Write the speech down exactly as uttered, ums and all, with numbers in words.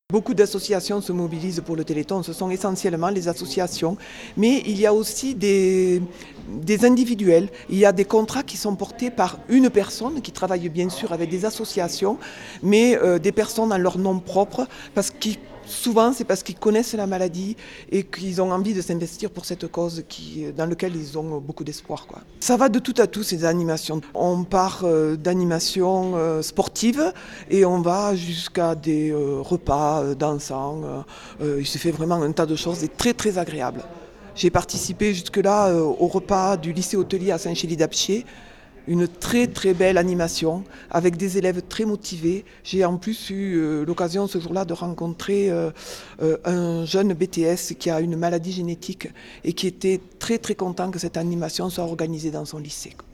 Beaucoup d'associations se mobilisent pour le Téléthon, ce sont essentiellement les associations, mais il y a aussi des, des individuels, il y a des contrats qui sont portés par une personne qui travaille bien sûr avec des associations, mais euh, des personnes en leur nom propre, parce qu'ils souvent, c'est parce qu'ils connaissent la maladie et qu'ils ont envie de s'investir pour cette cause qui, dans laquelle ils ont beaucoup d'espoir, quoi. Ça va de tout à tout, ces animations. On part euh, d'animations euh, sportives et on va jusqu'à des euh, repas euh, dansants. Euh, il se fait vraiment un tas de choses et très très agréables. J'ai participé jusque-là euh, au repas du lycée hôtelier à Saint-Chély-d'Apcher. Une très très belle animation avec des élèves très motivés. J'ai en plus eu euh, l'occasion ce jour-là de rencontrer euh, euh, un jeune B T S qui a une maladie génétique et qui était très très content que cette animation soit organisée dans son lycée.